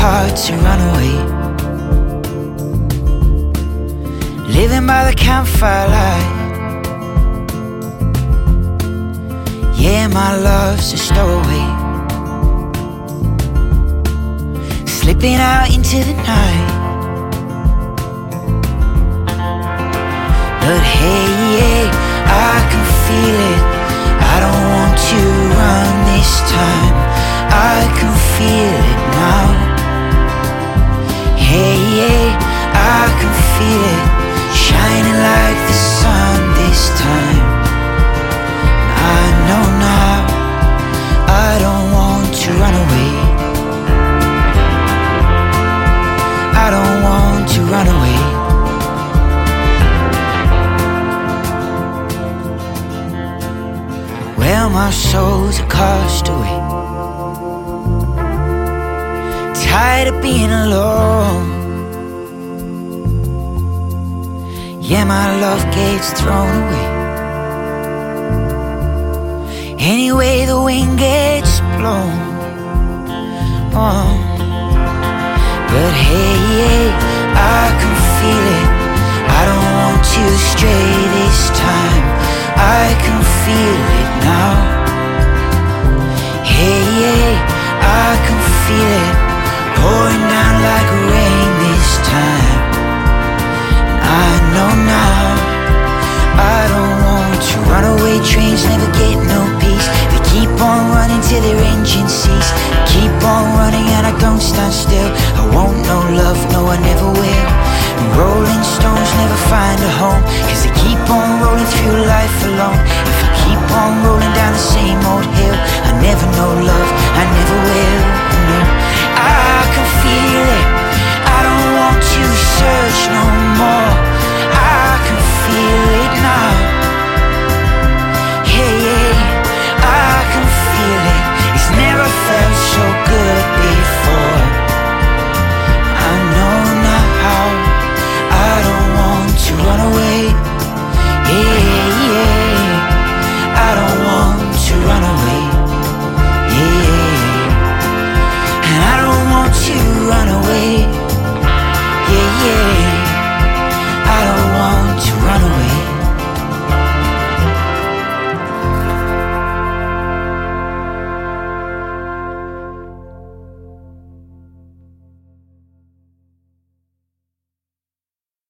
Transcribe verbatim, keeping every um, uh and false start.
hard to run away. Living by the campfire light. Yeah, my love's a stowaway, slipping out into the night. But hey, yeah, I can feel it. I don't want to run this time. I can feel it now. Hey, yeah, I can feel it, shining like the sun this time. I know now I don't want to run away. I don't want to run away. Well, my soul's a castaway, tired of being alone. Yeah, my love gets thrown away anyway the wind gets blown. Oh. But hey, yeah, I can feel it. I don't want to stray this time. I can feel it now. Hey, yeah, I can feel it, pouring down like rain this time. I know now I don't want to run away. Trains never get